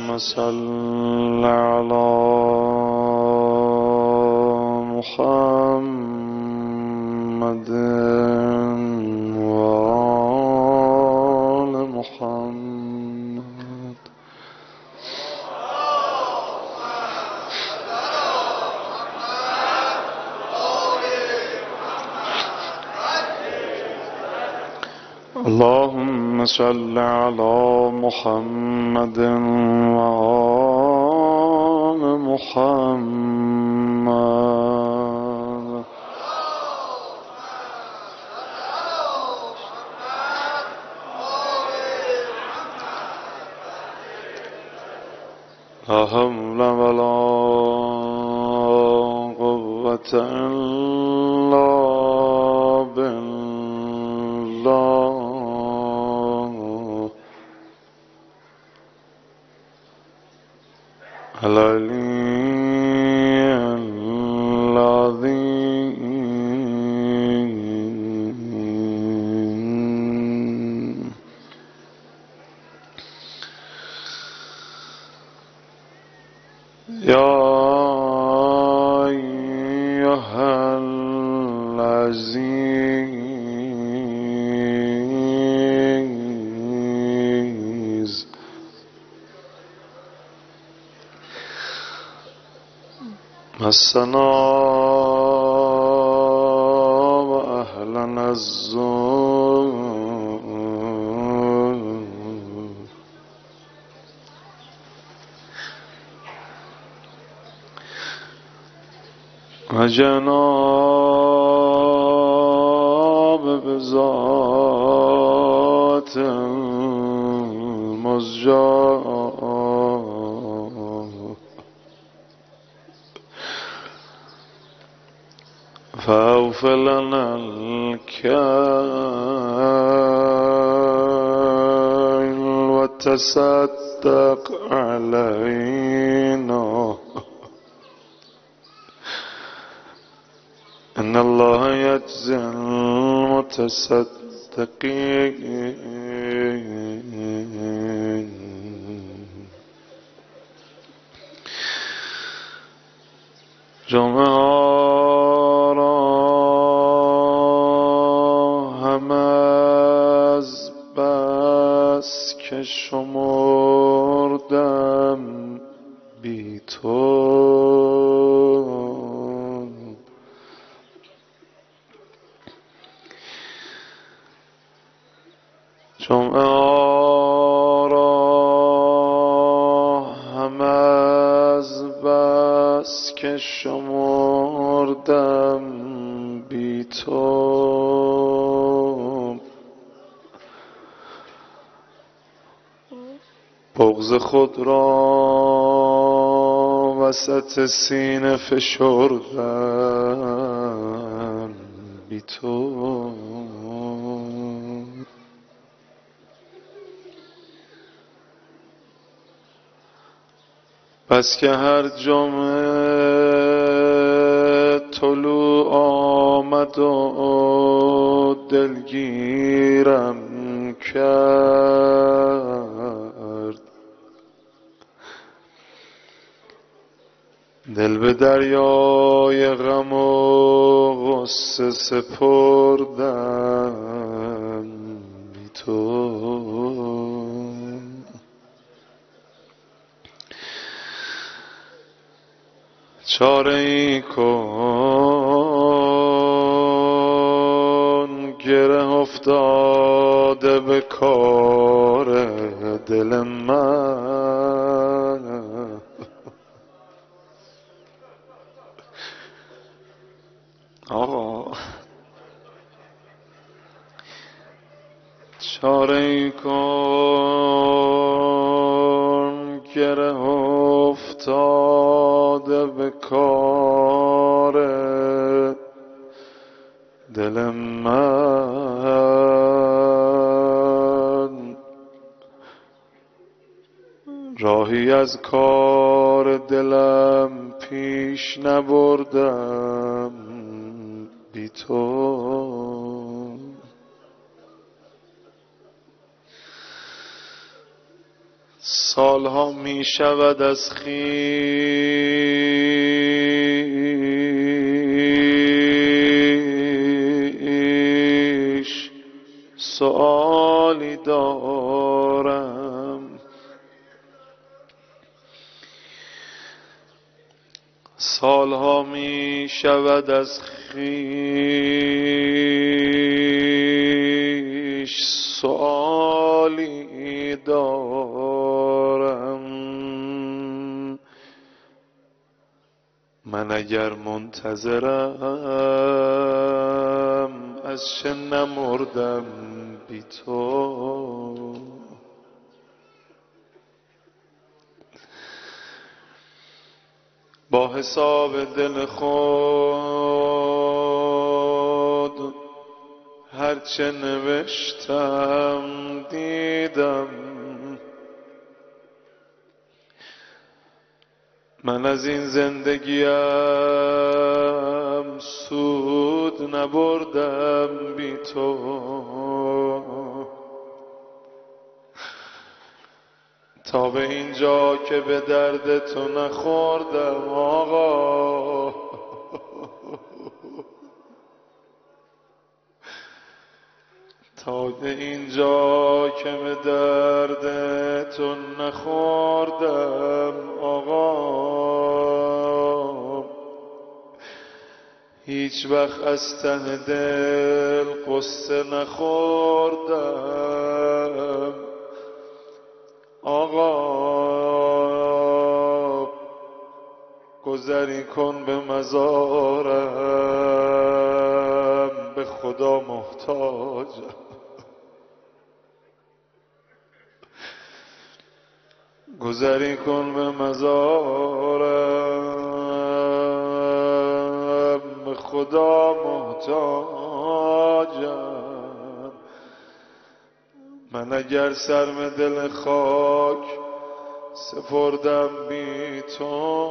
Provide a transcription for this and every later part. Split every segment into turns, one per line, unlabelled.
صل على محمد وآل محمد. اللهم صل على محمد وآل محمد. لا حول ولا قوة إلا بالله العلي العظيم. يا أيها العزيز مسنا وأهلنا الضر وجناب بذات المزجاة فأوف لنا الكيل وتصدق علينا إن الله يجزي المتصدقين. جمعه را همه از بس که شمردم بی تو جمعه را همه از بس که شمردم بی تو بغض خود را وسط سینه فشردم بی تو بس که هر جمعه طلوع آمد و دلگیرم کرد دل به دریای غم و غصه سپردم بی تو چاره ای کن گره افتاده به کار دل من آقا چاره ای کن گره افتاده به کار دل من راهی از کار دلم پیش نبردم بی تو سالها می شود از خویش سؤالی دارم، سالها می شود از خویش سؤالی دارم. من اگر منتظرم از چه نمردم بی تو؟ با حساب دل خود هرچه نوشتم دیدم. من از این زندگیم سود نبردم بی تو. تا به اینجا که به درد تو نخوردم آقا، تا به اینجا که به درد تو نخوردم آقا، هیچ وقت از ته دل قصه نخوردم آقا. گذری کن به مزارم، به خدا محتاجم. گذری کن به مزارم، به خدا محتاجم. من اگر سرم دل خاک سپردم بی تو،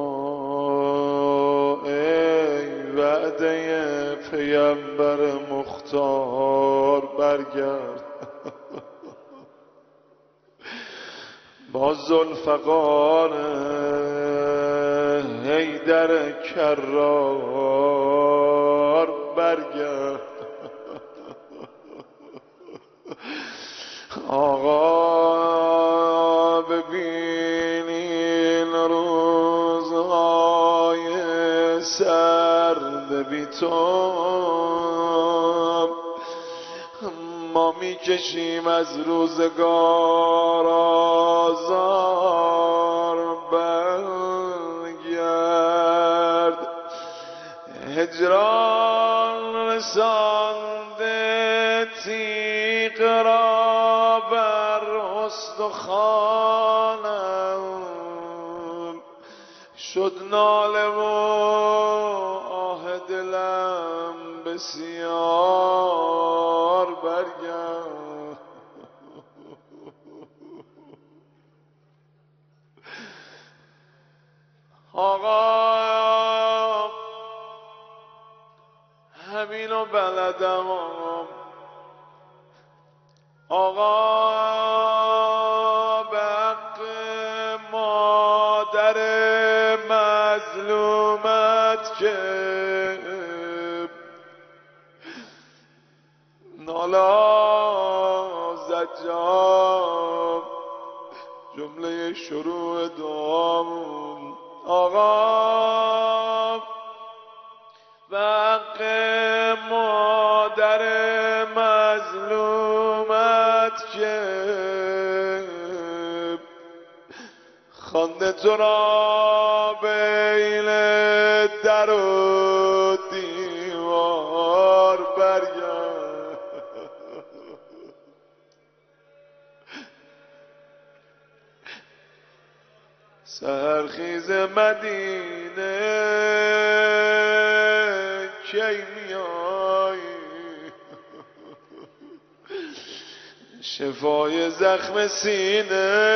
ای وعده پیمبر مختار برگرد. با ذوالفقار حیدر کرار برگرد. آقا ببینین روزهای سرد بی تو، ما میکشیم از روزگار آزار برگرد. هجران رسانده تیغ را بر استخوانم، شد ناله و آه دلم بسیار برگرد. آقا همینو بلدم آقا، به حق مادر مظلومت که نالا زجام جمله شروع دعامون آقا، به حق مادر مظلومت که خوانده تو را بین در و دیوار برگرد. سحرخیز مدینه کی میایی، شفای زخم سینه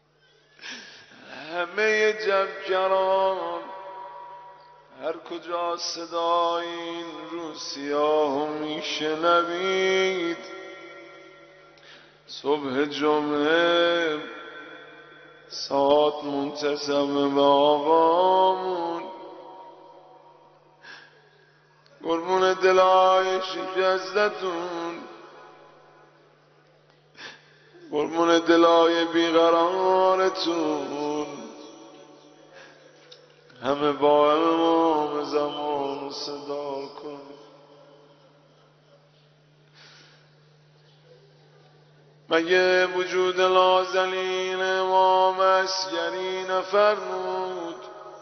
همه جمکران هر کجا یا صدای این رو سیاه میشنوید صبح جمعه ساعت منتظم به آقامون قربون دلای شکستتون قربون دلای بیقرارتون همه با امام زمان صدا کن مگه وجود نازنین امام عسکری نفرمود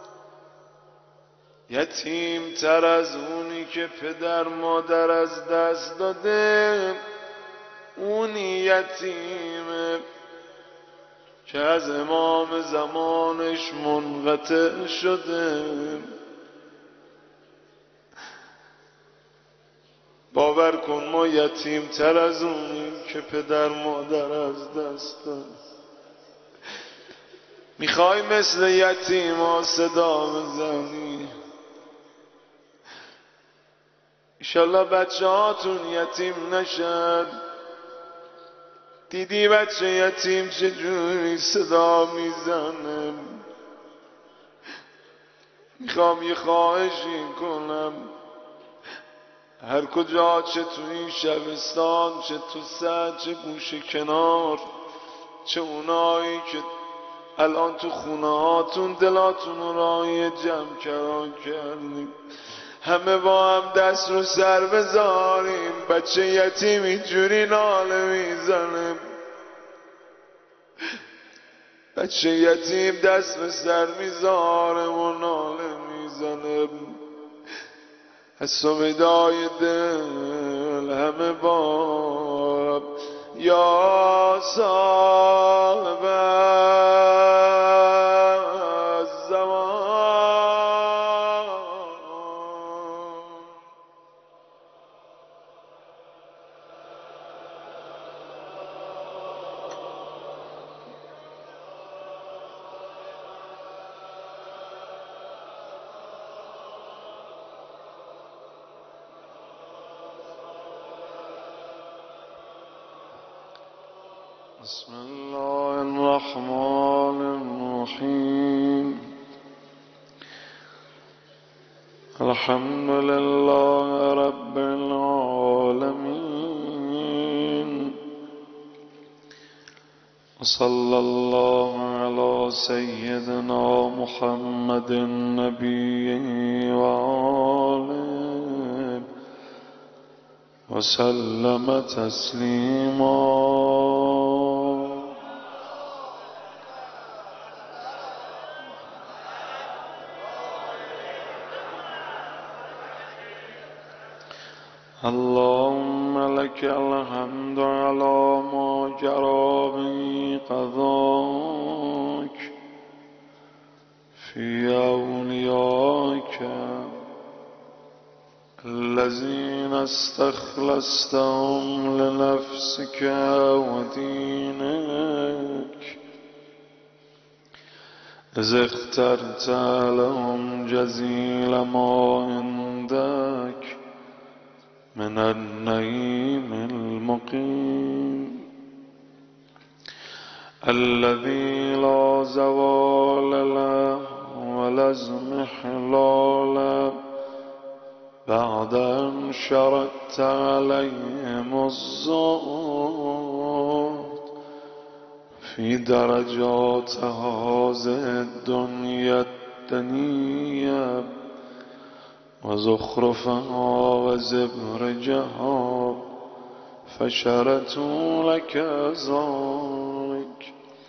یتیم تر از اونی که پدر مادر از دست داده اونی یتیمه که از امام زمانش منقطع شده باور کن ما یتیم تر از اونیم که پدر مادر از دست داد میخوای مثل یتیم ها صدا بزنی ایشالله بچه هاتون یتیم نشد دیدی بچه یتیم چجوری صدا میزنه میخوام یه خواهشی کنم هر کجا چه تو این شبستان چه تو سد چه گوشه کنار چه اونایی که الان تو خونه هاتون دلاتون رو رای جمع کردیم همه با هم دست رو سر بذاریم بچه یتیم اینجوری ناله میزنه بچه یتیم دست به سر میذاره و ناله میزنه از سمیدای دل همه با یا صاحب الزمان بسم الله الرحمن الرحیم الحمد لله رب العالمین وصلی الله علی سیدنا محمد النبی و آله وسلم تسلیما اللهم لك الحمد على ما جرى به قضاك في أوليائك الذين استخلصتهم لنفسك ودينك إذ اخترت لهم جزيل ما عندك من النعيم المقيم الذي لا زوال له ولا اضمحلال بعد أن شردت عليهم الزهد في درجات هذه الدنيا الدنية وزخرفها وزبرجها فشرتوا لك ذلك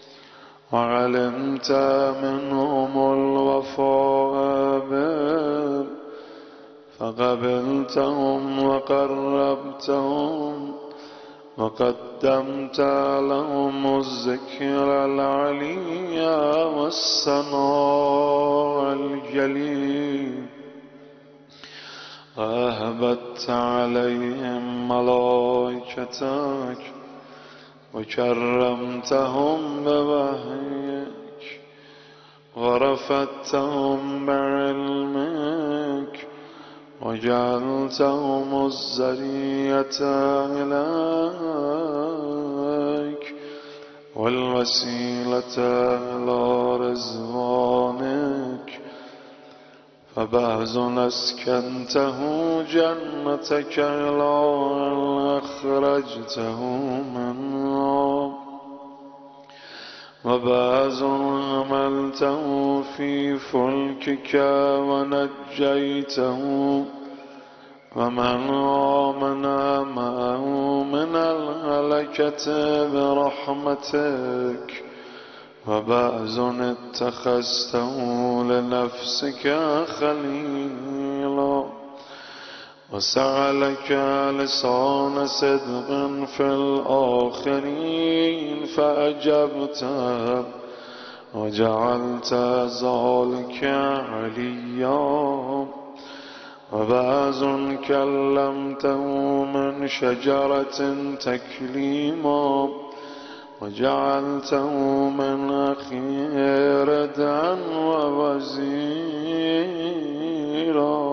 وعلمت منهم الوفاء بهم فقبلتهم وقربتهم وقدمت لهم الذكر العلي والثناء الجليل وأهبت عليهم ملائكتك وكرمتهم بوحيك ورفعتهم بعلمك وجعلتهم الذرية إليك والوسيلة إلى رضوانك فبعض أسكنته جنتك إلى أن أخرجته منها وبعض حملته في فلكك ونجيته ومن آمن معه من الهلكة برحمتك وبعض اتخذته لنفسك خليلا وسألك لسان صدق في الآخرين فأجبته وجعلت ذلك عليا وبعض كلمته من شجرة تكليما وجعلته من أخيه ردعا ووزيرا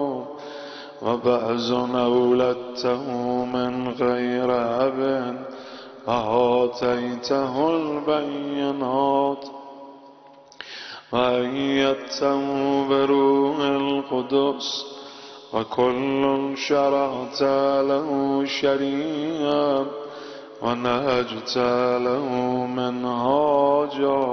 وبعض أولدته من غير أب وآتيته البينات وأيدته بروح القدس وكل شرعت له شريعا ونهجت له منهاجا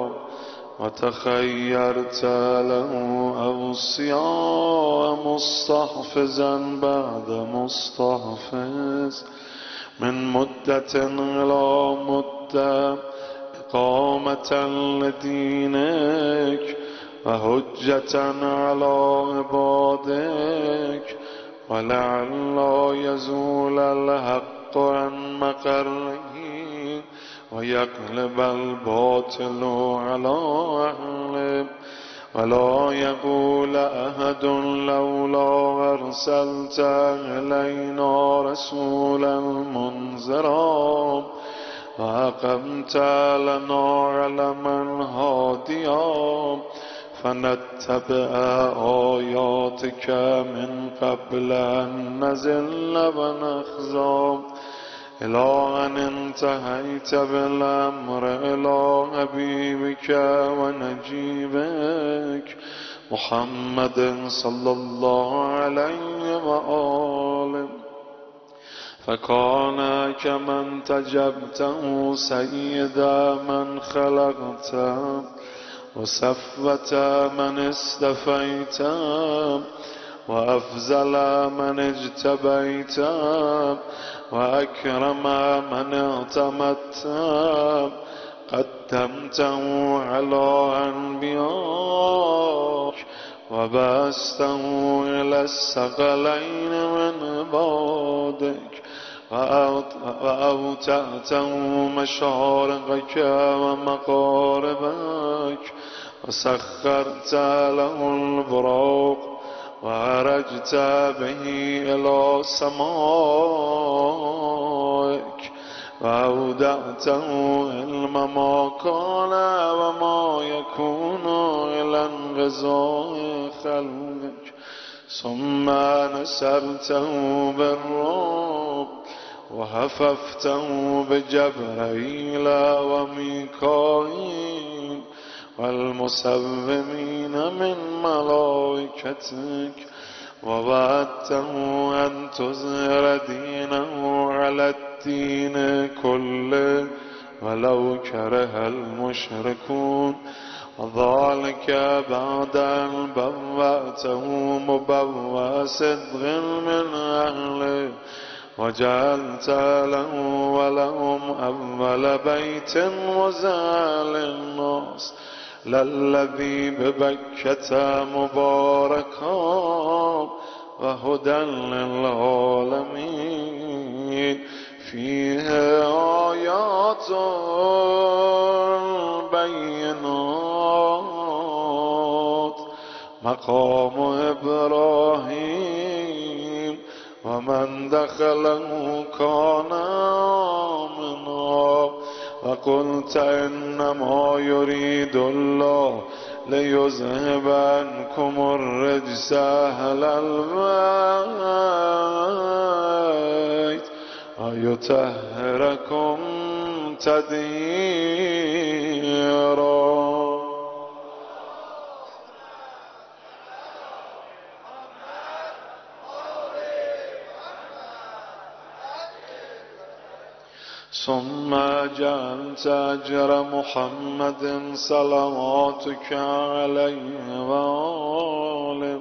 وتخيرت له أوصياء مستحفظا بعد مستحفظ من مدة إلى مدة إقامة لدينك وحجة على عبادك ولعل يزول الحق عن مقره ويغلب الباطل على أهله ولا يقول أحد لولا أرسلت إلينا رسولا منذرا وأقمت لنا علما هاديا فنتبع آياتك من قبل أن نزل ونخزى إلى أن انتهيت بالأمر إلى حبيبك ونجيبك محمد صلى الله عليه وآله فكان كمن تجبته سيد من خلقته وصفوة من استفيت وأفزل من اجتبيت وأكرم من اعتمدت قدمته على أنبياءك وبعثته إلى الثقلين من عبادك وأوتأته مشارقك ومغاربك وسخرت له البراق وعرجت به إلى سمائك وأودعته علم ما كان وما يكون إلى انقضاء خلقك ثم نسرته بالرعب وحففته بجبرائيل وميكائيل والمسومين من ملائكتك ووعدته أن تظهر دينه على الدين كله ولو كره المشركون وذلك بعد أن بوأته مبوأ صدق من أهله وجعلت له ولهم أول بيت وزع للناس للذي ببكة مباركا وهدى للعالمين فيه آيات بينات مقام إبراهيم ومن دخله كان آمنا وقلت إنما يريد الله ليذهب عنكم الرجس أهل البيت ويطهركم تطهيرا. ثم جعلت أجر محمد صلواتك عليه وآله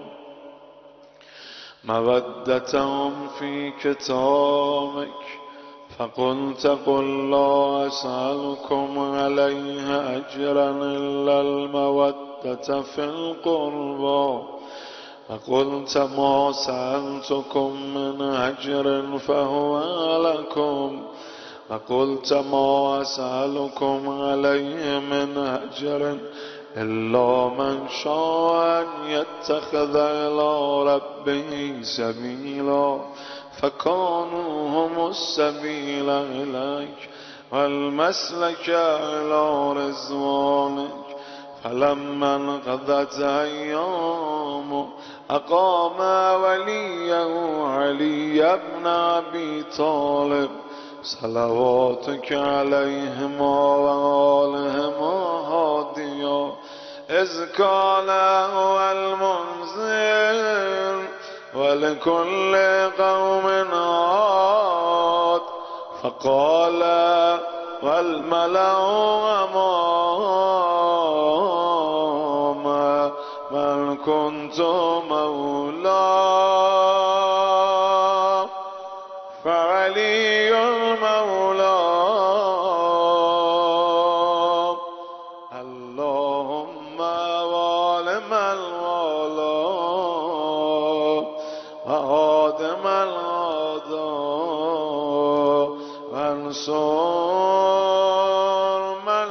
مودتهم في كتابك، فقلت قل لا أسألكم عليه أجرا إلا المودة في القربى، فقلت ما سألتكم من أجر فهو لكم، فقلت ما أسألكم عليه من أجر إلا من شاء أن يتخذ إلى ربه سبيلا، فكانوا هم السبيل إليك والمسلك إلى رضوانك. فلما انقضت أيامه أقام وليه علي بن أبي طالب صلواتك عليهما وآلهما هاديا، إذ قال هو المنذر ولكل قوم عاد، فقال والملأ أمام من كنت مولاه فعلي المولى، اللهم والم الوالى وآدم الأعداء وانصر من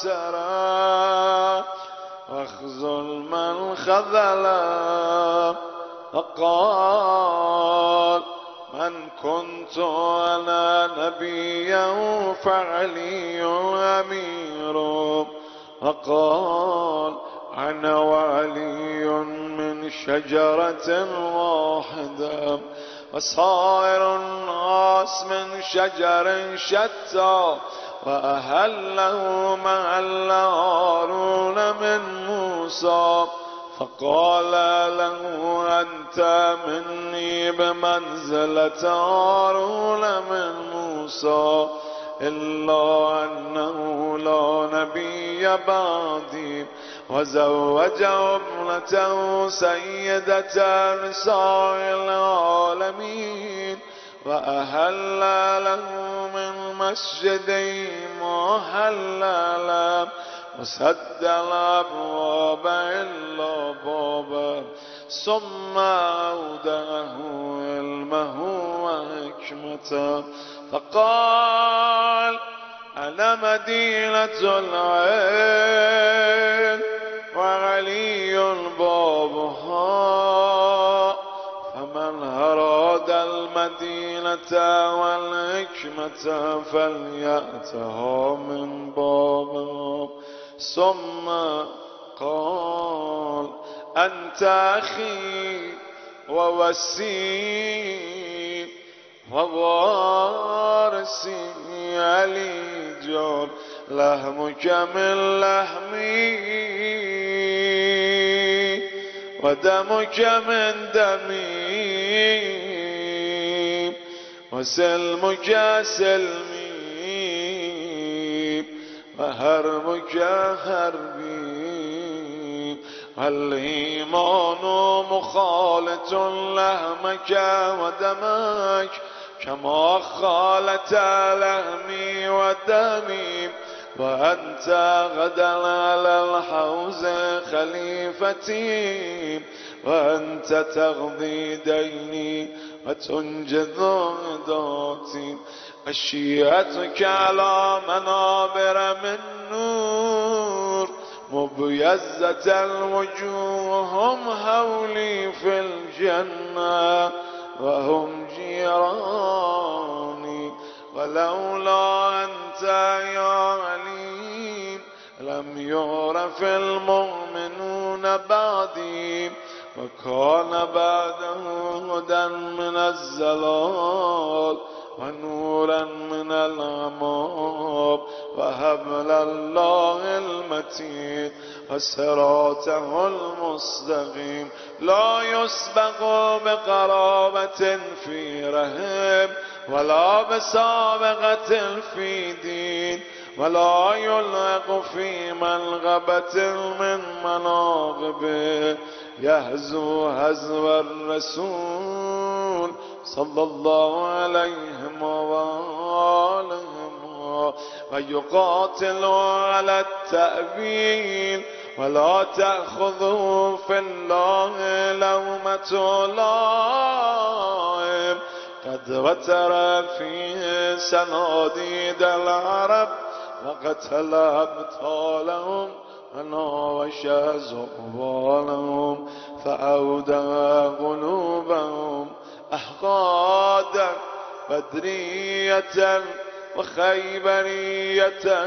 نصره واخذل من خذله. وقال من كنت أنا نبيا فعلي أمير، وقال أنا وعلي من شجرة واحدة وصائر الناس من شجر شتى، وأهله محل هارون من موسى، فقال له أنت مني بمنزلة هارون من موسى، إلا أنه لا نبي بعدي، وزوج ابنته سيدة نساء العالمين، وأهل له من مسجدي ما حل له، وسد الأبواب إلا بابا، ثم أودعه علمه وحكمته، فقال أنا مدينة العلم وعلي بابها، فمن أراد المدينة والحكمة فليأتها من بابها. ثم قال أنت أخي ووسيم ووارثي علي جار، لحمك من لحمي ودمك من دمي وسلمك سلمي وهربك هربي، والإيمان مخالط لحمك ودمك كما خالت لحمي ودمي، وأنت غدا على الحوز خليفتي، وأنت تقضي ديني وتنجز عداتي، وشيعتك على منابر من نور، مبيزة الوجوه هم هولي في الجنة وهم جيراني، ولولا أنت يا عليم لم يعرف المؤمنون بعدي وكان بعده هدى من الزلال ونورا من الغمام وحبل الله المتين وصراطه المستقيم لا يسبق بقرابة في رحم ولا بسابقة في دين ولا يلحق في منغبة من مناقبه يهزو هزو الرسول صلى الله عليه وآله ويقاتل على التأويل ولا تأخذه في الله لومة لائم قد وتر فيه سناديد العرب وقتل أبطالهم وناوش زقبالهم فأودع قلوبهم أحقادا بدرية وخيبرية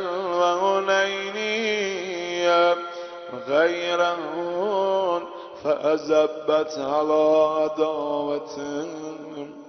وهنينية وغيرهن فأزبت على عداوتهم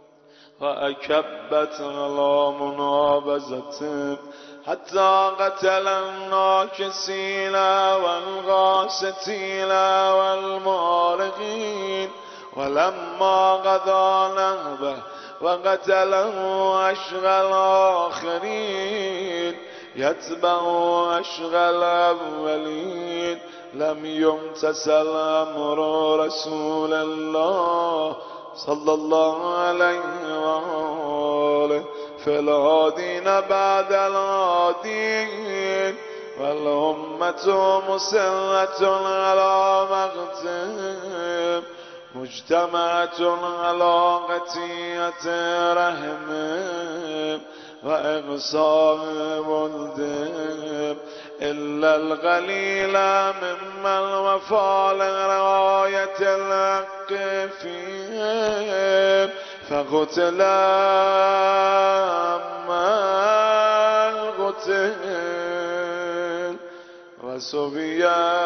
وأكبت على منابزتهم حتى قتل الناكسين والغاستين والمارقين ولما قضى نهبه وقتله أشغى الآخرين يتبع أشغى الأولين لم يمتثل أمر رسول الله صلى الله عليه وآله في الهادين بعد الهادين والأمة مسرة على مقتهم مجتمعة على قطيعة رحمهم وإغصاء ولدهم إلا القليل ممن وفى لرعاية الحق فيهم فقتل من قتل وسبي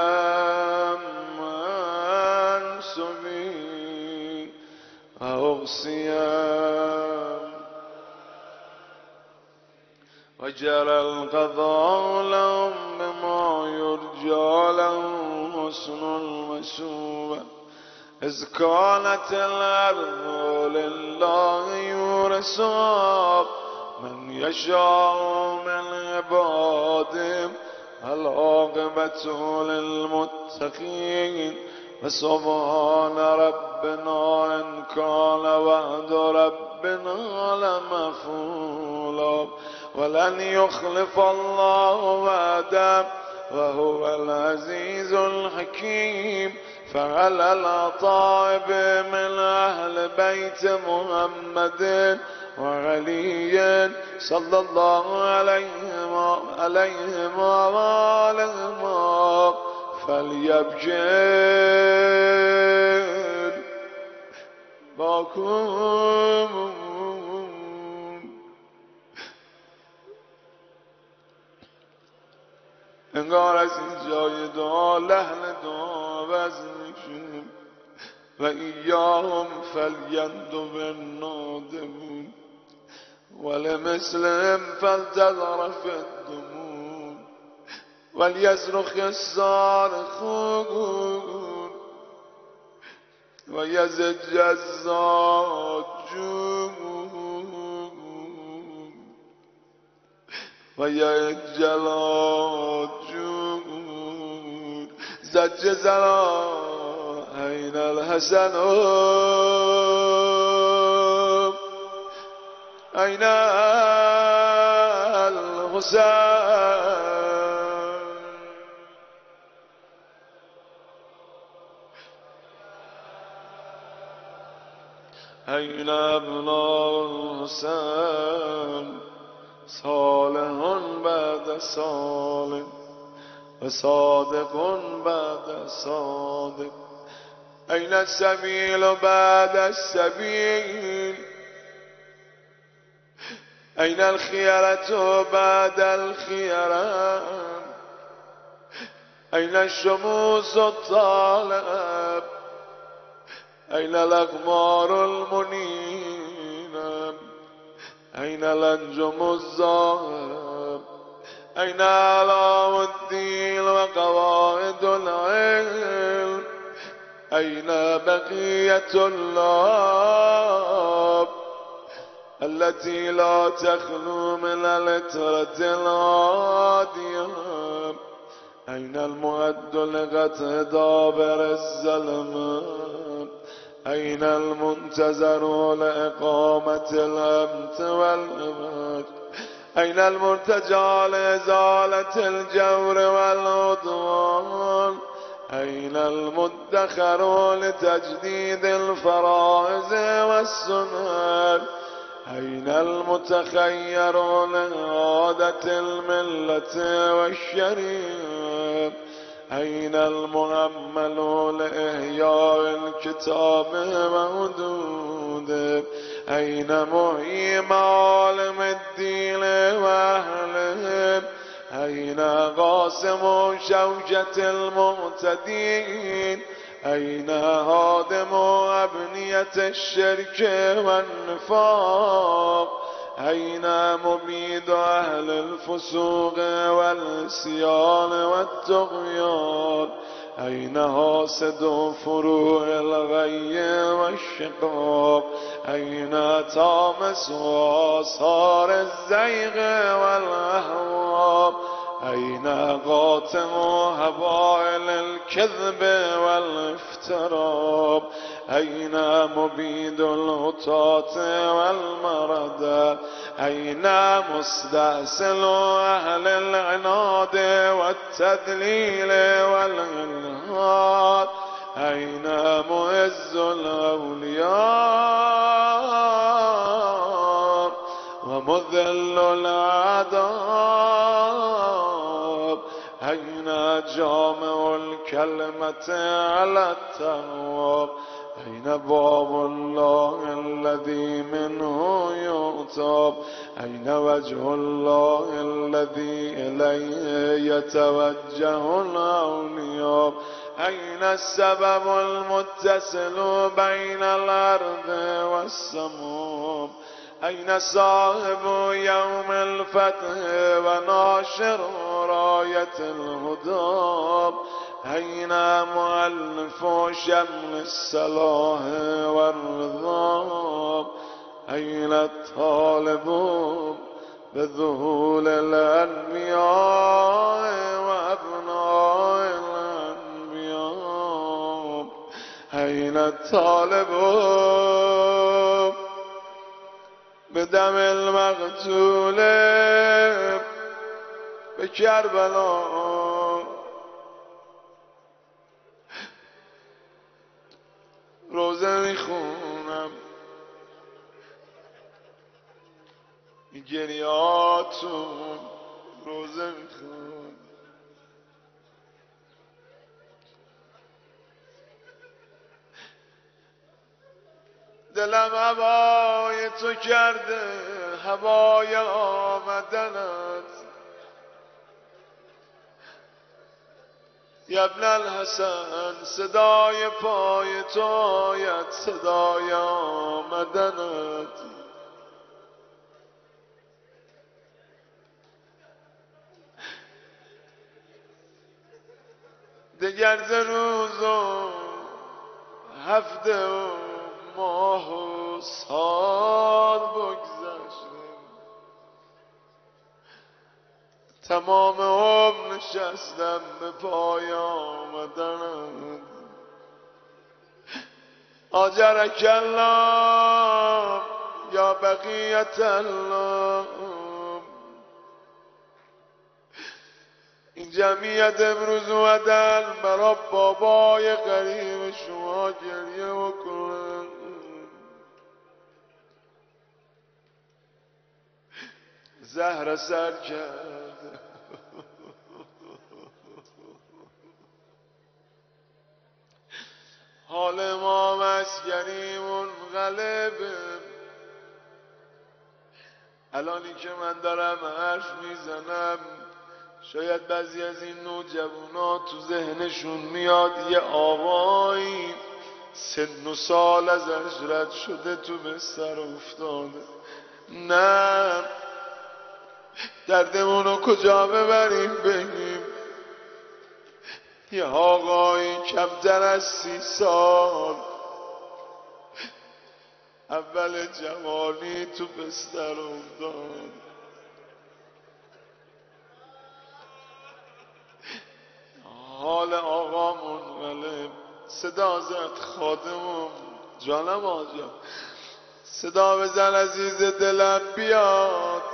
من سبي وأغصي وجرى القضاء لهم بما يرجى لهم حسن المثوبة إذ كانت الأرض لله يورثها من يشاء من عباده العاقبة للمتقين وسبحان ربنا إن كان وعد ربنا لمفعولا ولن يخلف الله وعده وهو العزيز الحكيم فعلى الأطائب من أهل بيت محمد وعلي صلى الله عليهم وآلهم فليبكر باكم انگار از این جای دعا لحن دعا وزن میشیم و ایاهم فلیندو بالنادمون ولمثلهم فلتذرف الدمون وليصرخ الصارخون ويزج الزاجون ويهج العاجون زج زرا أين الحسن أين الحسين أين أبناء الحسين صالح بعد صالح وصادق بعد صادق أين السبيل بعد السبيل أين الخيرة بعد الخيرة أين الشموس الطالب أين الأقمار المنيرة أين الأنجم الزاهر أين أعلام الدين وقواعد العلم أين بقية الله التي لا تخلو من العترة العادية أين المعد لقطع دابر الظلم أين المنتظر لإقامة الأمن والأمن أين المرتجى لإزالة الجور والعدوان أين المدخر لتجديد الفرائض والسنن أين المتخير لإعادة الملة والشريعة أين المؤمل لإحياء الكتاب وحدوده أين محيي معالم الدين وأهله أين قاسم شوكة المعتدين أين هادم أبنية الشرك والنفاق أين مبيد أهل الفسوق والعصيان والطغيان أين حاسد فروع الغي والشقاق أين طامس آثار الزيغ والأهواء أين قاتم هبائل الكذب والافتراء أين مبيد الهطاة والمرضى أين مستأصل أهل العناد والتدليل والإلحاد أين معز الأولياء ومذل الأعداء أين جامع الكلمة على التقوى أين باب الله الذي منه يؤتى أين وجه الله الذي إليه يتوجه الأولياء أين السبب المتصل بين الأرض والسماء أين صاحب يوم الفتح وناشر راية الهدى أين مؤلف شمل الصلاح والرضا أين الطالب بذهول الأنبياء وأبناء الأنبياء أين الطالب بدم المقتول بكربلاء روزه میخونم گریاتون روزه میخونم دلم هوای تو کرده هوای آمدنت یا ابن الحسن صدای پای تو آید صدای آمدنت دگر ز روز و هفته و ماه و سال بگذشته تمام عمر نشستم به پای آمدنت آجرک الله یا بقیت الله این جمعیت امروز اومدن برای بابای قریب شما گریه بکنن زهر سر کرده حال امام عسکری منقلبه الانی که من دارم حرف میزنم شاید بعضی از این نوجوانا تو ذهنشون میاد یه آقایی سن و سال ازش رد شده تو بستر افتاده. نه، دردمونو کجا ببریم بگیم یه آقایی کمتر از 30 سال اول جوانی تو بستر افتاد. حال آقا منقلب. صدا زد خادمم، جانم آجا صدا بزن عزیز دلم بیاد.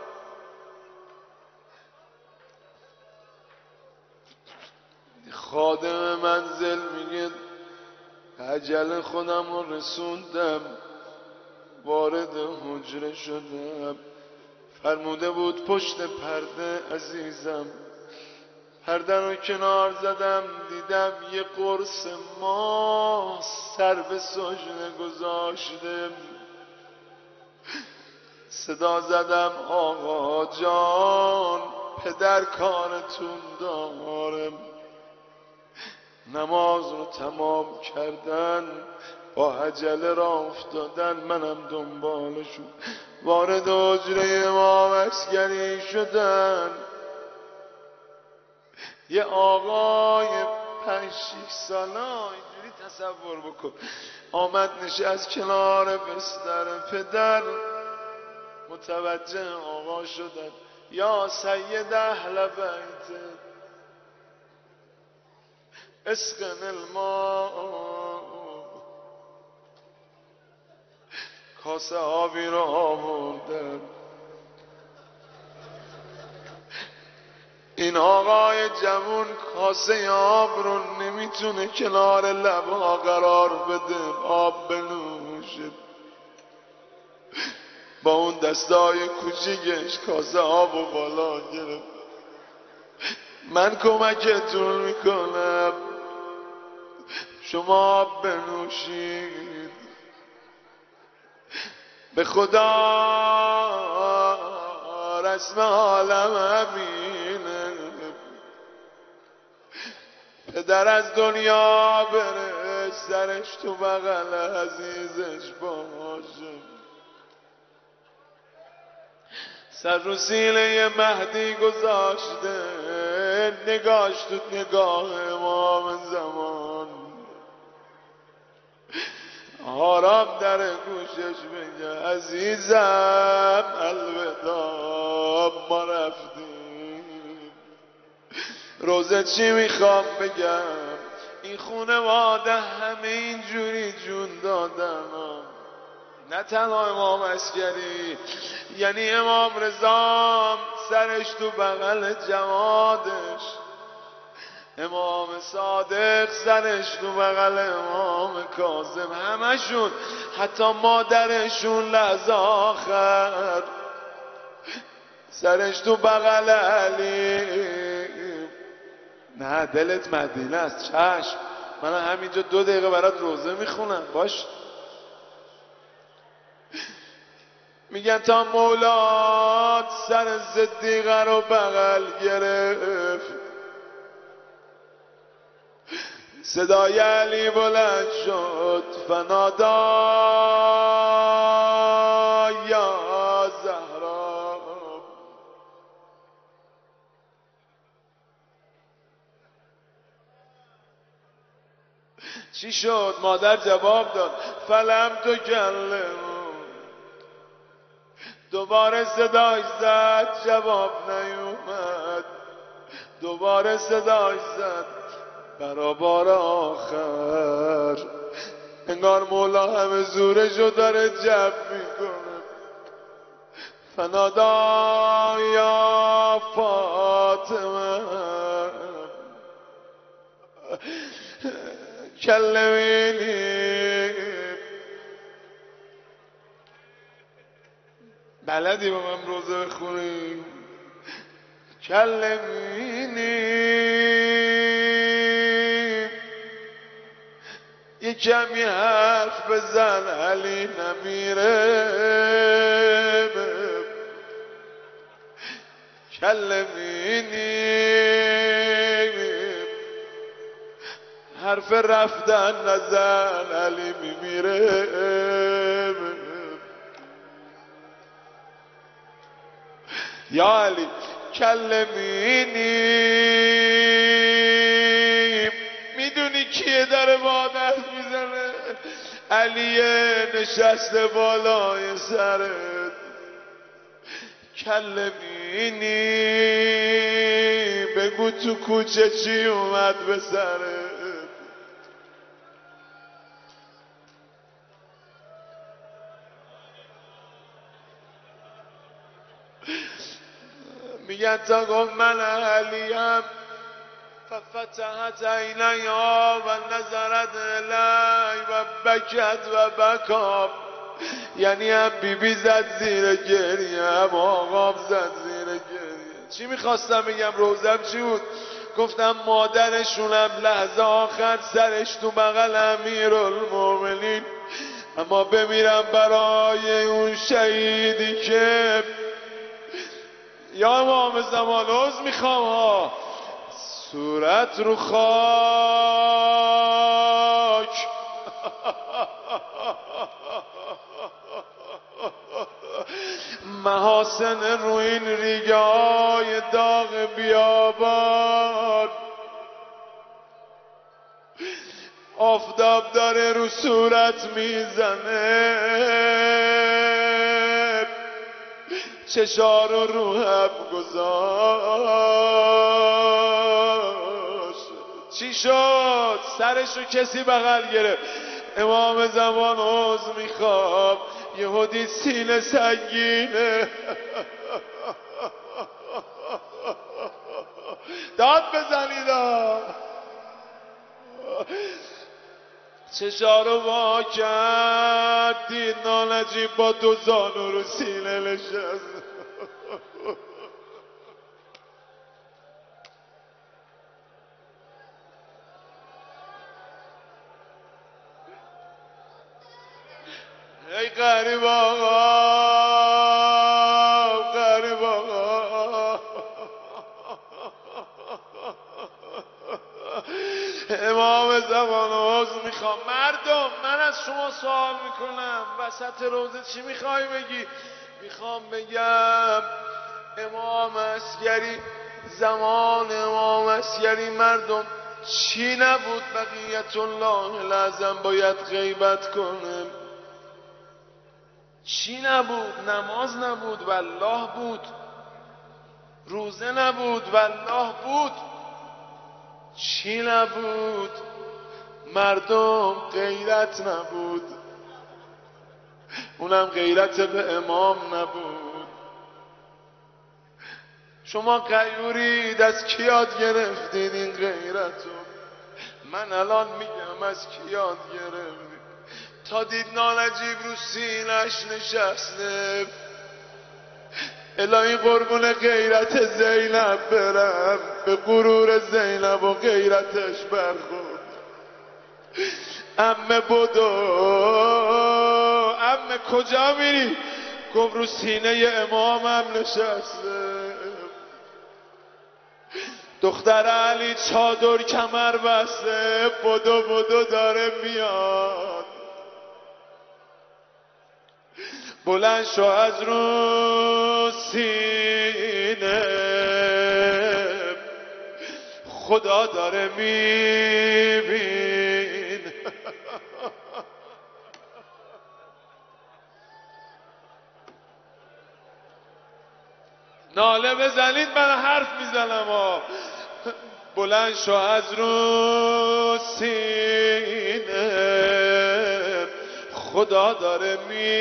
خادم منزل میگه عجل خودم رو رسوندم، وارد حجره شدم. فرموده بود پشت پرده عزیزم. پرده رو کنار زدم، دیدم یه قرص ماه سر به سجنه گذاشته. صدا زدم آقا جان پدر کارتون دارم. نماز رو تمام کردن، با عجله را افتادن، منم دنبالشون وارد حجره امام عسکری شدن. یه آقای 5-6 ساله اینجوری تصور بکن آمد نشست کنار بستر پدر. متوجه آقا شدن یا سید اهل بیت اسقن الماء. کاسه آبی رو آوردن. این آقای جوون کاسه آب رو نمیتونه کنار لبها قرار بده آب بنوشه. با اون دستای کوچیکش کاسه آب و بالا گرفت. من کمکتون میکنم شما آب بنوشید. به خدا رسم عالم همینه، پدر از دنیا بره سرش تو بغل عزیزش باشه. سر رو سینه مهدی گذاشته، نگاش تو نگاه امام زمان. آرام در گوشش بگه عزیزم الوداع ما رفتیم. روزه چی میخوام بگم این خونواده همه اینجوری جون دادن. نه تنها امام عسکری، یعنی امام رضا سرش تو بغل جوادش، امام صادق سرش تو بغل امام کاظم، همشون حتی مادرشون لحظه آخر سرش تو بغل علی. نه دلت مدینه است، چشم من همینجا 2 دقیقه برات روزه میخونم باش. میگن تا مولاد سر صدیقه رو بغل گرفت. صدای علی بلند شد فنادا یا زهرا. چی شد؟ مادر جواب داد فلم تو کلم. دوباره صداش زد جواب نیومد. دوباره صداش زد برابر آخر. انگار مولا همه زورشو داره جمع میکنه. فنادا یا فاطمه کلمینی. بلدی با من روزه بخونی؟ کلمینی یه کمی حرف بزن علی نمیره. کلمینیم حرف رفتن نزن علی میمیره یا علی کلمینیم میدونی کیه داره با دست میزنه علیه نشسته بالای سرت کلمینی بگو تو کوچه چی اومد به سرت میگن تا گفت من علیم ففتحت عینیا و نظرت الی و بکت و بکاب یعنی هم بیبی زد زیر گریه هم آقام زد زیر گریه چی میخواستم بگم روزم چی بود گفتم مادرشونم لحظه آخر سرش تو بغل امیرالمومنین اما بمیرم برای اون شهیدی که یا امام زمان عوض میخوام ها صورت رو خاک محاسن رو این ریگای داغ بیابان آفتاب داره رو صورت میزنه چشا رو هم گذاشت چی شد سرشو کسی بغل گرفت امام زمان عوض میخواب یهودی سینه سنگینه داد بزنید چشا رو وا کرد دید نانجیب با دو زانو رو سینه نشست ای غریب آقا غریب آقا امام زمان عوض میخوام مردم من از شما سوال میکنم وسط روزه چی میخوای بگی میخوام بگم امام عسگری زمان امام عسگری مردم چی نبود بقیت الله لازم باید غیبت کنه چی نبود نماز نبود والله بود روزه نبود والله بود چی نبود مردم غیرت نبود اونم غیرت به امام نبود شما غیورید از کی یاد گرفتید این غیرتو من الان میگم از کی یاد گرفتید تا دید نانجیب رو سینش نشسته الهی قربون غیرت زینب برم به غرور زینب و غیرتش برخورد عمه بدو عمه کجا میری گفت رو سینه امامم نشسته دختر علی چادر کمر بسته بدو بدو داره میاد بلند شو از رو سینه خدا داره میبین ناله بزنید من حرف میزنم ها بلند شو از رو سینه خدا داره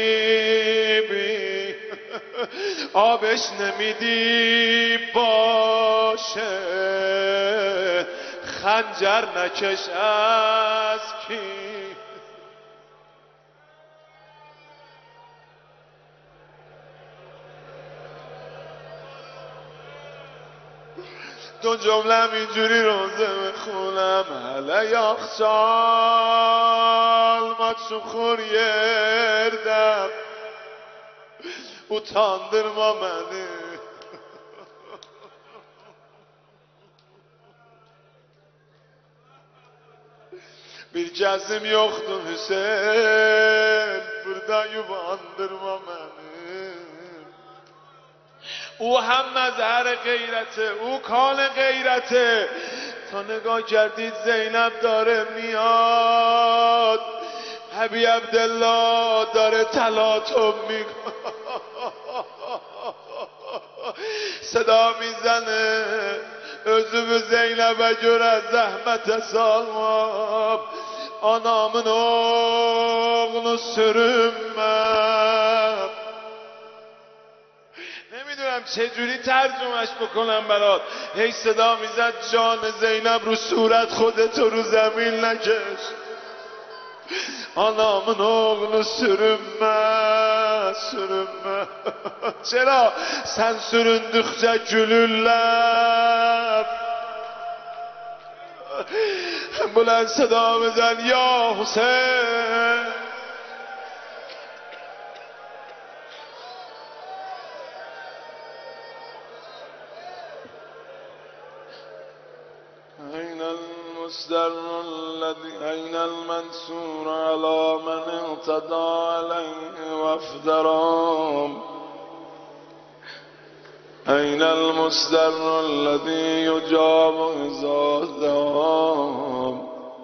میبین آبش نمیدی باشه خنجر نکش از کی دو جملم اینجوری روزه بخونم هلا یاخشال ما çukur yerden utandırma beni Bir gözüm yoktu Hüseyin, burada yuvandırma beni. او هم مظهر غیرته، او کان غیرته. تا نگاه کردید زینب داره میاد، حبیب عبدالله داره تلاطم میکنه، صدا میزنه özü به زینب جور از زحمت حساب anamın oğlu sürünmem. نمیدونم چجوری ترجمهش بکنم برات. هی صدا میزد جان زینب رو صورت خودتو رو زمین نکش، anamın oğlu sürünme sürünme. چرا؟ sen süründükçe gülürler. بلند صدا بزن یا حسین. أين المصدر الذي أين المنصور على من اعتدى عليه وافترى. أين المصدر الذي يجاب إذا ذاب.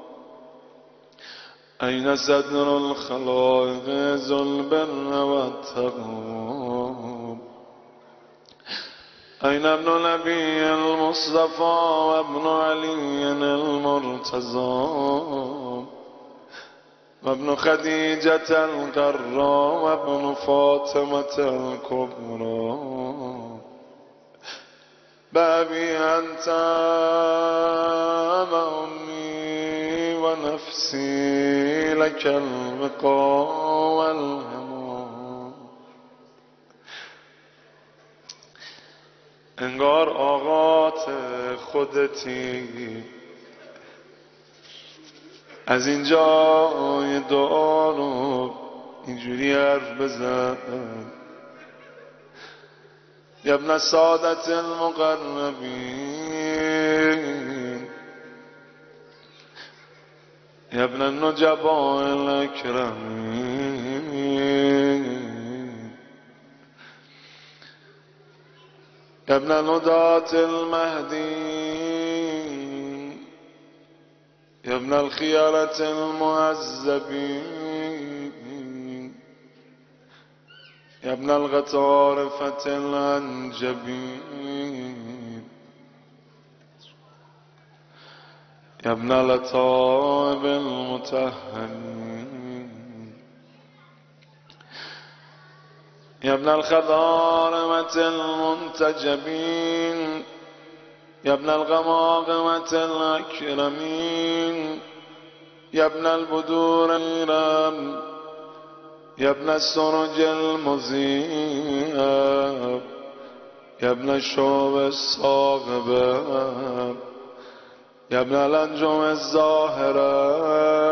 أين صدر الخلائق ذو البر والتقوى. أين ابن نبي المصطفى وابن علي المرتضى وابن خديجة القراء وابن فاطمة الكبرى. بابي أنت وأمي ونفسي لك الوقاء والهمى. انگار آقات خودتی. از اینجا یه دعا رو اینجوری حرف بزن. یا ابن سادت المقربین یا ابن النجباء الاکرمین يا ابن الهداة المهديين يا ابن الخيارة المعذبين يا ابن الغطارفة الأنجبين يا ابن الأطائب المطهرين يا ابن الخضارمة المنتجبين يا ابن الغماغمة الأكرمين يا ابن البدور الإيرام يا ابن السرج المذيب يا ابن الشوب الصاغبة يا ابن الأنجم الزاهرة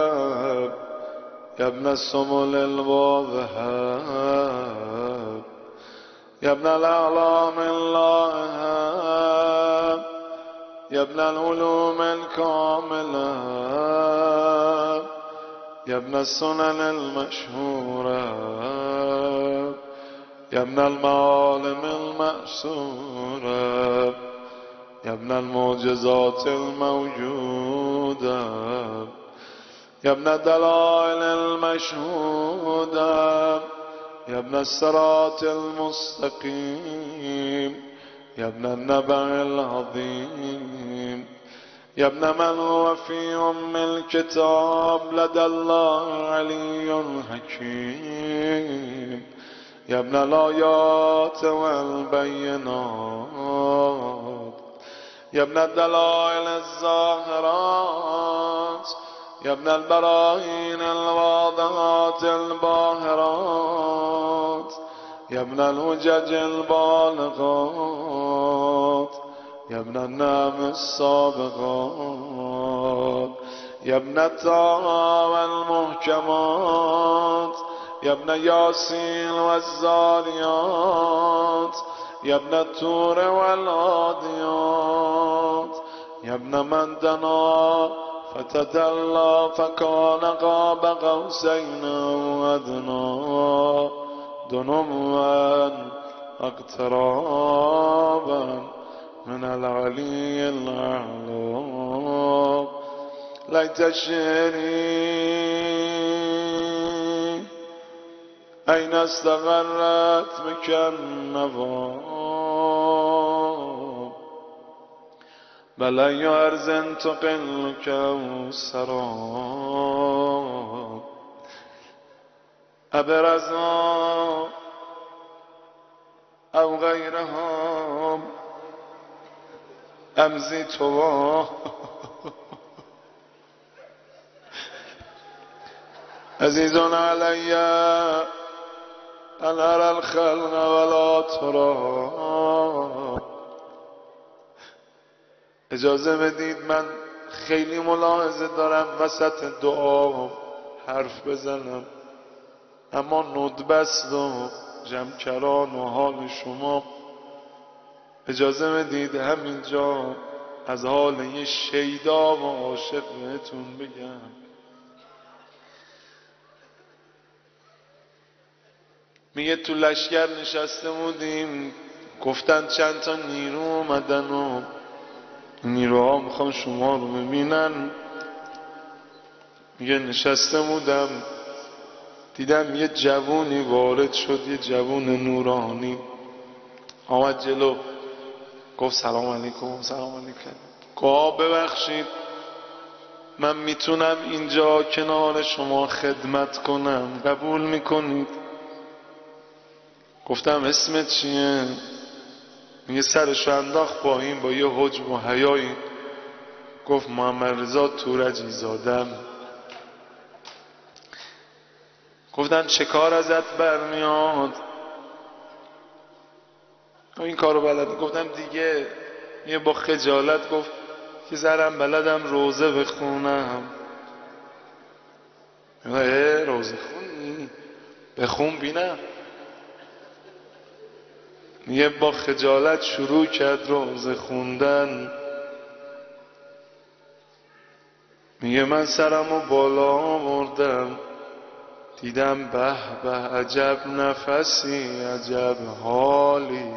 يا ابن السمل الواضحة يا ابن الأعلام اللائحة يا ابن العلوم الكاملة يا ابن السنن المشهورة يا ابن المعالم المأسورة يا ابن المعجزات الموجودة يا ابن الدلائل المشهودة يا ابن الصراط المستقيم يا ابن النبع العظيم يا ابن من هو في أم الكتاب لدى الله علي حكيم يا ابن الآيات والبينات يا ابن الدلائل الظاهرات يا ابن البراهين الواضحات الباهرات يا ابن الحجج البالغات يا ابن النعم السابقات يا ابن الطه والمحكمات يا ابن ياسين والزاريات يا ابن التور والعاديات يا ابن من دنا فتدلى فكان قاب قوسين أو أدنى دنوا اقترابا من العلي الأعلى ليت شعري أين استقرت بك النوى بل أي أرض تقلك السراب أبرزا أو غيرها أمزي توا عزيز علي أن أرى الخلق ولا ترى. اجازه بدید من خیلی ملاحظه دارم وسط دعا حرف بزنم، اما ندبست و جمکران و حال شما اجازه بدید همینجا از حال یه شیدا و عاشق بهتون بگم. میگه تو لشگر نشسته بودیم، گفتن چند تا نیرو اومدن و نیروها میخوان شما رو ببینن. میگه نشسته بودم دیدم یه جوونی وارد شد، یه جوون نورانی آمد جلو، گفت سلام علیکم. سلام علیکم. گفت ببخشید من میتونم اینجا کنار شما خدمت کنم، قبول میکنید؟ گفتم اسمت چیه؟ میگه سرشو انداخت پایین با یه حجم و حیایی، گفت محمد رضا تورجی زادم. گفتن چه کار ازت برمیاد؟ این کارو بلد. گفتم دیگه. یه با خجالت گفت که ذرم بلدم روزه بخونم. روزه خونی؟ بخون بینم. یه با خجالت شروع کرد روزه خوندن. میگه من سرمو بالا آوردم دیدم به به عجب نفسی، عجب حالی،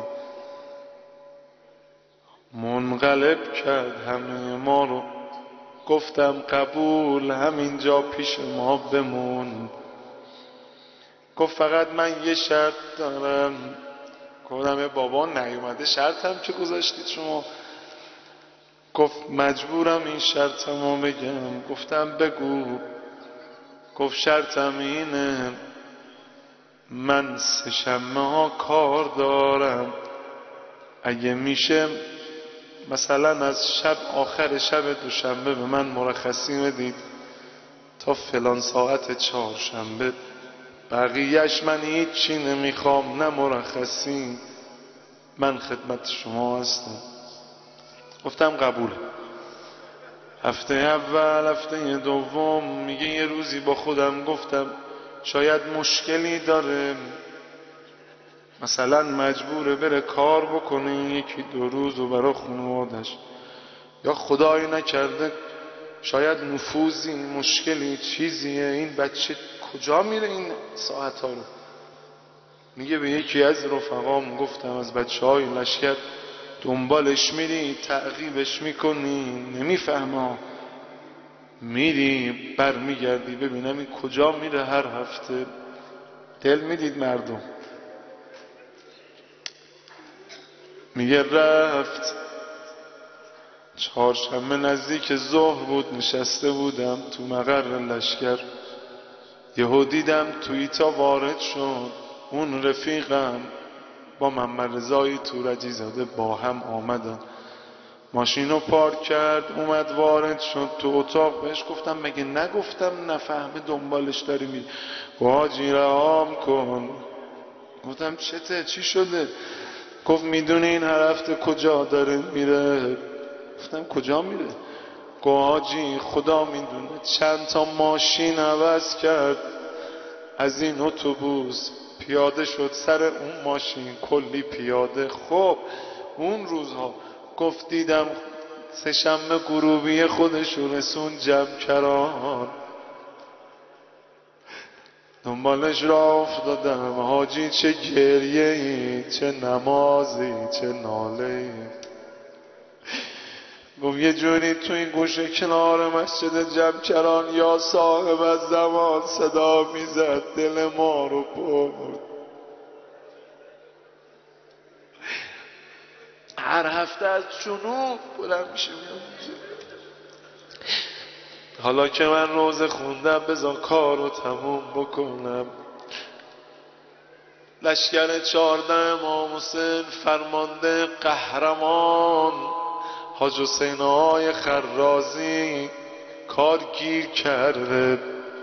منقلب کرد همه ما رو. گفتم قبول، همینجا پیش ما بمون. گفت فقط من یه شرط دارم. گفتم بابا نیومده شرطم چه گذاشتید شما؟ گفت مجبورم این شرطمو بگم. گفتم بگو. گفت شرطم اینه من 3 شنبه ها کار دارم، اگه میشه مثلا از شب آخر شب دوشنبه به من مرخصی بدید تا فلان ساعت 4 شنبه، بقیهش من هیچی نمیخوام، نه مرخصی، من خدمت شما هستم. گفتم قبول. هفته اول، هفته دوم، میگه یه روزی با خودم گفتم شاید مشکلی داره، مثلا مجبوره بره کار بکنه 1-2 روز و برای خانوادش، یا خدایی نکرده شاید نفوذی، مشکلی، چیزیه، این بچه کجا میره این ساعت ها رو؟ میگه به یکی از رفقام گفتم از بچه های لشکر دنبالش میری تعقیبش میکنی نمیفهمه، میری بر میگردی ببینم این کجا میره هر هفته. دل میدید مردم. میگه رفت. 4 شنبه نزدیک ظهر بود، نشسته بودم تو مقر لشکر، یهو دیدم توییتا وارد شد. اون رفیقم با محمد رضای تورجی زاده با هم آمدن، ماشینو پارک کرد، اومد وارد شد تو اتاق. بهش گفتم مگه نگفتم نفهمه دنبالش داری میری؟ حاجی رهام کن. گفتم چته؟ چی شده؟ گفت میدونی این هر هفته کجا داره میره؟ گفتم کجا میره؟ گفت حاجی خدا میدونه چند تا ماشین عوض کرد، از این اتوبوس پیاده شد سر اون ماشین، کلی پیاده. خب اون روزها گفت دیدم سه‌شنبه غروبی خودشو رسون جمکران، دنبالش را افتادم حاجی، چه گریه ای، چه نمازی، چه ناله ای. گفت یه جوری تو این گوشه کنار مسجد جمکران یا صاحب از زمان صدا میزد دل ما رو برد. هر هفته از جنوب بلند میشه میام. حالا که من روزه خوندم بذار کار رو تموم بکنم. لشکر 14 امام حسین فرمانده قهرمان حاج حسین آقای خرازی کار گیر کرده.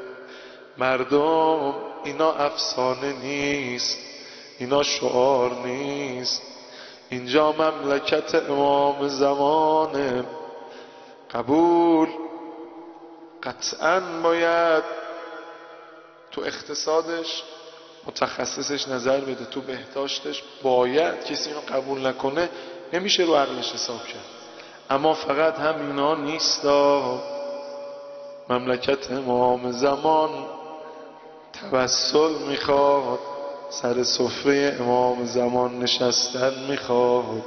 مردم اینا افسانه نیست، اینا شعار نیست، اینجا مملکت امام زمانه. قبول قطعاً باید تو اقتصادش متخصصش نظر بده، تو بهداشتش باید، کسی اینو قبول نکنه نمیشه رو عقلش حساب کرد. اما فقط همینا نیستا، مملکت امام زمان توسل میخواد، سر سفره امام زمان نشستن میخواد.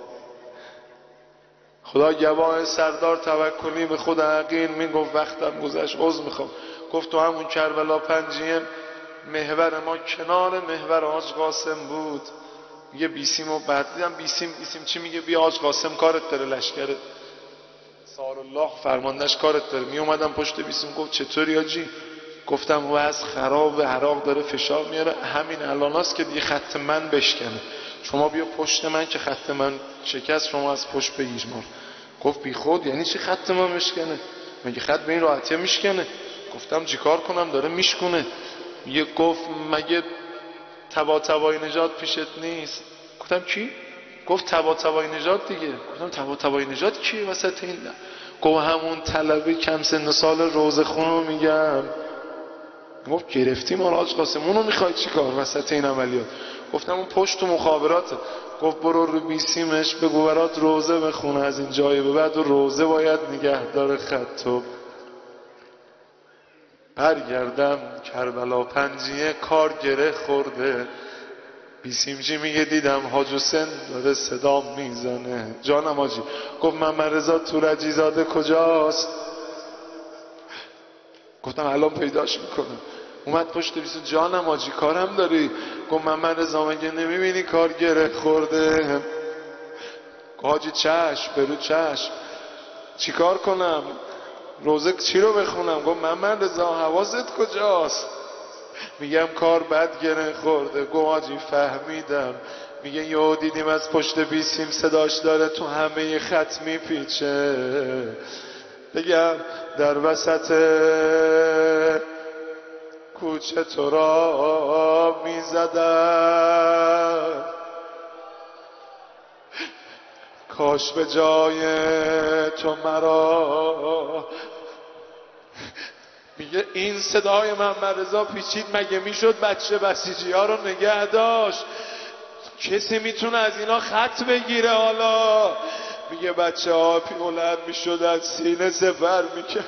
خدا گواه سردار توکلی به خود عقیل میگفت وقتم گذشت عذر میخوام. گفت تو همون کربلا پنجیه محور ما کنار محور حاج قاسم بود. میگه بیسیم و بعد دیدم بیسیم چی میگه، بیا حاج قاسم کارت داره، لشکر سارالله فرماندهش کارت داره. می اومدم پشت بیسیم. گفت چطوری حاجی؟ گفتم وضع خراب، عراق داره فشار میاره، همین الاناست که دیگه خط من بشکنه، شما بیا پشت من که خط من شکست، شما از پشت بگیر ما. گفت بی خود یعنی چی خط من بشکنه؟ مگه خط به این راحتی میشکنه؟ گفتم چیکار کنم داره میشکنه. یه گفت مگه طباطبایی نژاد پیشت نیست؟ گفتم کی؟ گفت طباطبایی نژاد دیگه. گفتم طباطبایی نژاد کیه وسط این؟ گفت همون طلبه کم سن سال روزخون رو میگم. گفت گرفتیم حاج قاسم، اونو میخوای چیکار وسط این عملیات؟ گفتم اون پشت و مخابراته. گفت برو رو بیسیمش بگو برات روزه بخونه از این جای به بعد، و روزه باید نگهدار خطو. برگردم کربلا پنجیه کار گره خورده. بیسیمجی میگه دیدم حاج حسین داره صدا میزنه. جانم حاجی. گفت محمد رضا تورجی زاده کجاست؟ گفتم الان پیداش میکنم. اومد پشت بیسیم. جانم حاجی کارم داری؟ گفت محمد رضا مگه نمیبینی کار گره خورده؟ حاجی چشم برو چشم. چیکار کنم؟ روزه چی رو بخونم؟ گفت محمد رضا حواست کجاست؟ میگم کار بد گره خورده. گفت حاجی فهمیدم. میگه یهو دیدیم از پشت بیسیم صداش داره تو همه خط میپیچه. بگم در وسط کوچه تو را میزدم، کاش به جای تو مرا. میگه این صدای محمد رضا پیچید، مگه میشد بچه بسیجی ها رو نگه داشت؟ کسی میتونه از اینا خط بگیره حالا؟ میگه بچه ها بلند میشد از سینه سفر میکرد.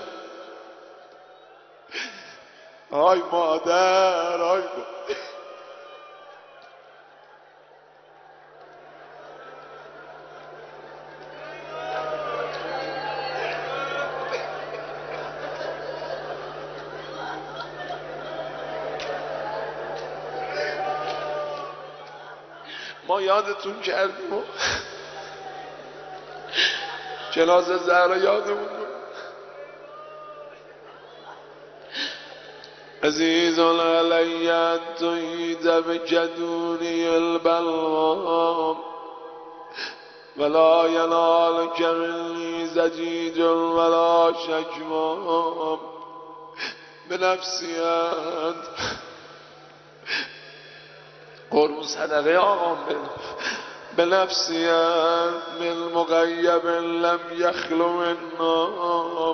آی مادر آی ما یادتون کردیم و جنازه زهرا یادمون بود. عزیز علی انتهید بجدونی البلوام ولا ینال کمنی زجیج ولا شکوام بنفسی انت. قربون صدقه آقام بنفسی انت من مغیب لم یخلو منا،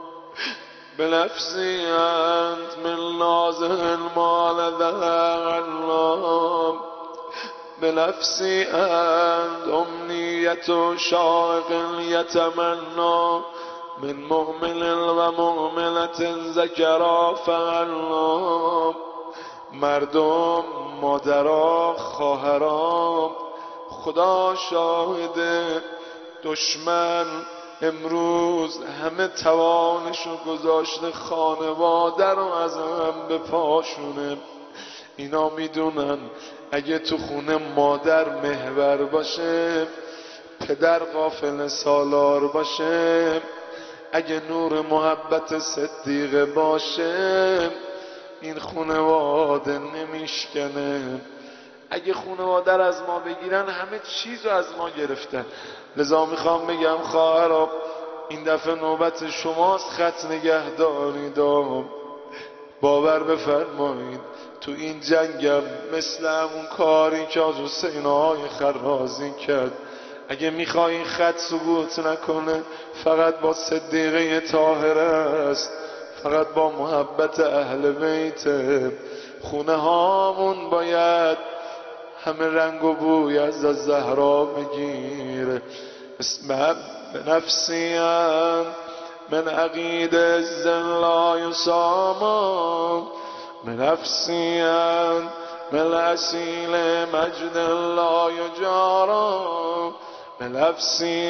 بنفسی انت من نازه مال ذا علام، بنفسی انت امنیت أفئدة شائق يتمنى من مؤمن و مؤمنة ذکرا فعلا. مردم، مادرها، خواهرام، خدا شاهده دشمن امروز همه توانشو گذاشته خانواده رو از هم به پاشونه. اینا میدونن اگه تو خونه مادر محور باشه، پدر غافل سالار باشه، اگه نور محبت صدیقه باشه، این خانواده نمیشکنه. اگه خانواده از ما بگیرن همه چیز رو از ما گرفتن. لذا میخوام بگم خواهرام این دفعه نوبت شماست خط نگه دارید. باور بفرمایید تو این جنگم مثل همون کاری که از حسین‌های خرازی کرد، اگه میخوای این خط سقوط نکنه فقط با صدیقه طاهره است، فقط با محبت اهل بیت. خونه هامون باید همه رنگ و بوی از زهرا بگیره. اسم نفسی من عقید الزن لا یساما، من نفسی من اصیل مجد لا یجارا، من نفسی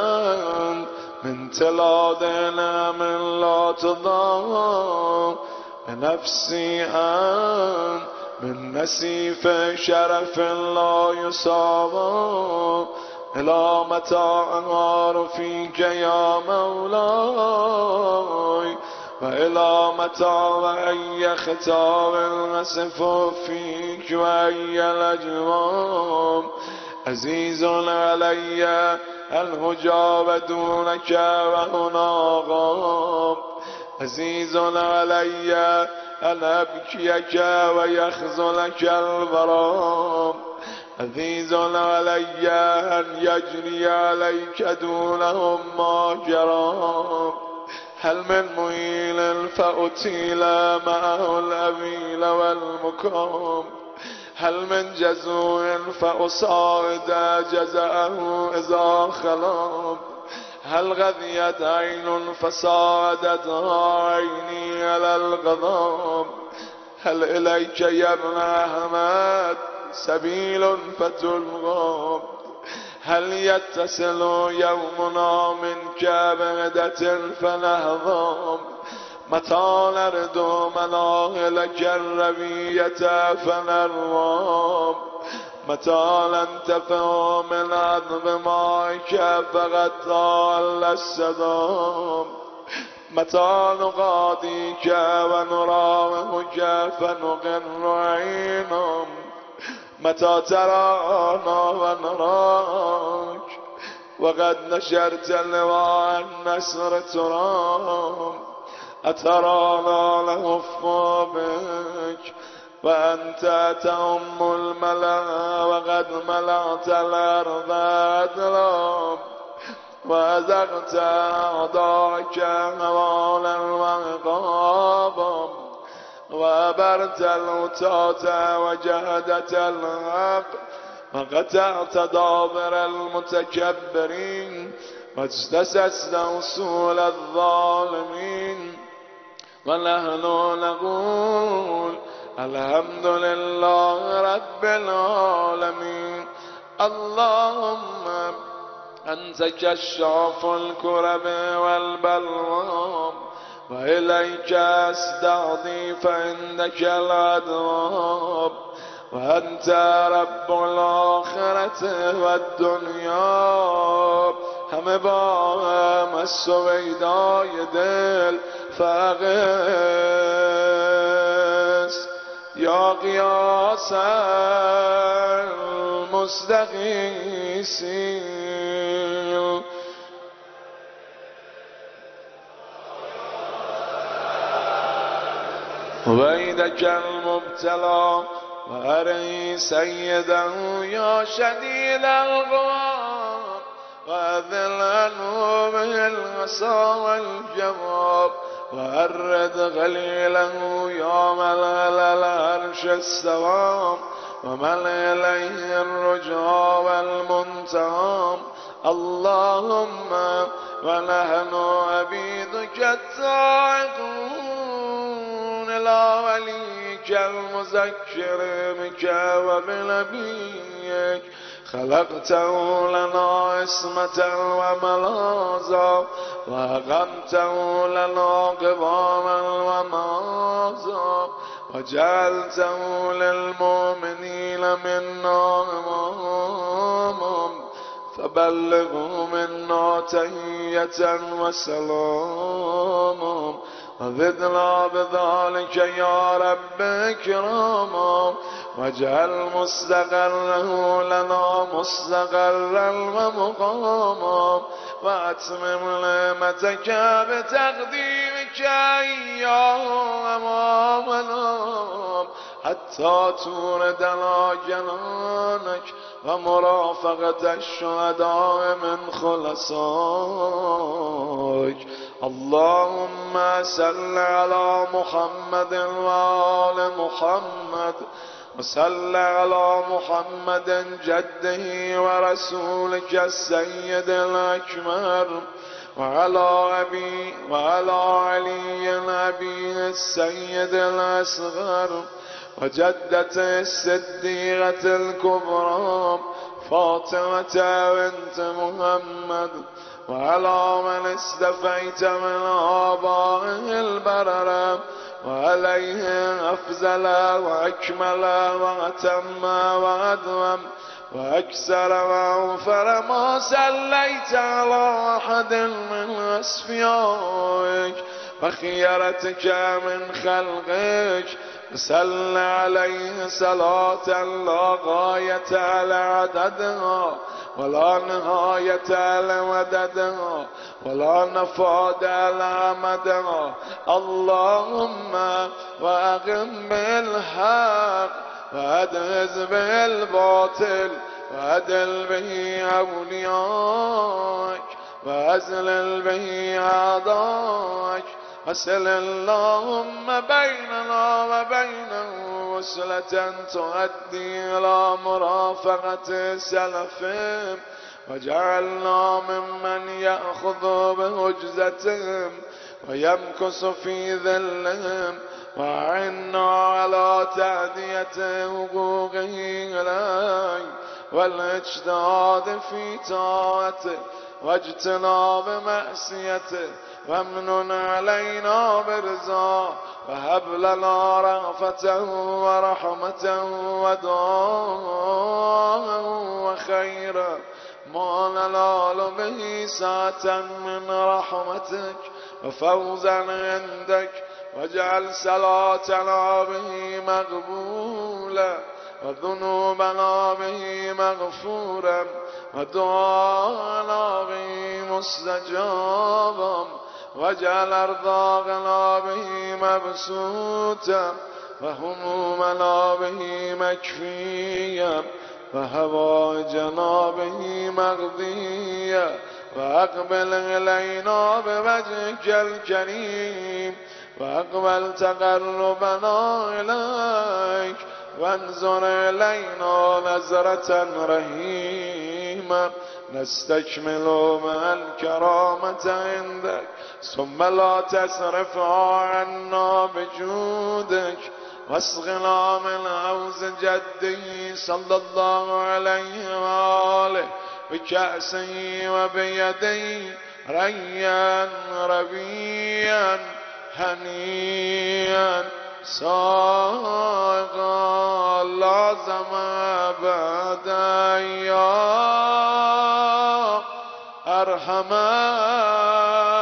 من تلاد نعم لا تضاها، من نفسی من نسیف شرف لا یساوا. الا متى انهار فيك يا مولاي، و الا متى و ای خطاب نصف فيك و ای الاجوام. عزیز علی الحجاب دونك و هناغام، عزیز علی ان ابکیک و یخذلک الورام، عزیز علی ان یجری علیک دونهم ما جرام. هل من معیل فأطیل معه الأویل والمکام، هل من جزوع فأصاعد جزعه اذا خلام، هل غذیت عین فساعدتها عینی علی الغضام، هل الیک یا ابن احمد سبیل فتلقام، هل یتصل یومنا منک بعدة فنهضام، متى نرد مناهلک الرویة فنروام، متى ننتفع من عذب مائك فقد طال السدام، متى نقاضيك ونراومك فنقر عينهم، متى ترانا ونراك وقد نشرت لواء النصر ترام، أترانا لهف بك وأنت تأم الملا وقد ملأت الأرض أدلام، وأزغت أعضاءك هوانا وعقابا، وأبرت العتاة وجهدت الحق، وقطعت دابر المتكبرين، واجتثثت أصول الظالمين. ونحن نقول الحمد لله رب العالمين. اللهم أنت كشاف الكرب والبلوام، وإليك أستعظي فعندك الأدواب، وأنت رب الآخرة والدنيا. همه با هم از سویدای دل فقس یا قیاس المستقیسین. ویدک المبتلا و اری سیده یا شدید القوا، و اذل عنه بالعصا والجواب، و ارد غلیله یا ملل العرش استوام، و من الیه الرجا والمنتهام. اللهم ونحن عبيدك التائبون إلى وليك المذكر بك وبنبيك خلقته لنا عصمة وملاذا وأقمته لنا قواما ومعازا وجعلته للمؤمنين منا إماما فبلغوا منا تحية وسلاما وزدنا بذلك يا رب إكراما واجعل مستقره لنا مستقرا ومقاما وأتمم نعمتك بتقديمك إياه أمامنا حتى توردنا جنانك ومرافقة الشهداء من خلصائك. اللهم صل على محمد وآل محمد وصل على محمد جده ورسولك السيد الأكبر وعلى علي أبيه السيد الأصغر وجدته الصديقة الكبرى فاطمة بنت محمد وعلى من استفيت من آبائه البررة وعليه أفضل وأكمل وأتم وأدوم وأكثر وأوفر ما صليت على أحد من أصفيائك وخيرتك من خلقك صل عليه صلاة لا غاية لعددها ولا نهاية لمددها ولا نفاد لأمدها. اللهم وأقم بالحق وأدهز بالباطل وأدل به أوليائك وأزلل به أعدائك وصل اللهم بيننا وبينه وصلة تؤدي إلى مرافقة سلفهم وجعلنا ممن يأخذ بهجزتهم ويمكث في ذلهم وأعنا على تأدية حقوقه إليه والاجتهاد في طاعته واجتناب معصيته وامنن علينا برضاه وهب لنا رأفته ورحمته ودعاءه وخيرا ما ننال به سعة من رحمتك وفوزا عندك واجعل صلاتنا به مقبولا وذنوبنا به مغفورا ودعاءنا به مستجابا واجعل أرزاقنا به مبسوطا وهمومنا به مكفيا وهوائجنا به مقضيا وأقبل إلينا بوجهك الكريم وأقبل تقربنا إليك وانظر إلينا نظرة رحيمة نستكمل مع الكرامة عندك ثم لا تصرفها عنا بجودك واسقنا من عوز جده صلى الله عليه وآله بكأسه وبيده ريا ربيا هنيا سائغا لازم بعد يا أرحم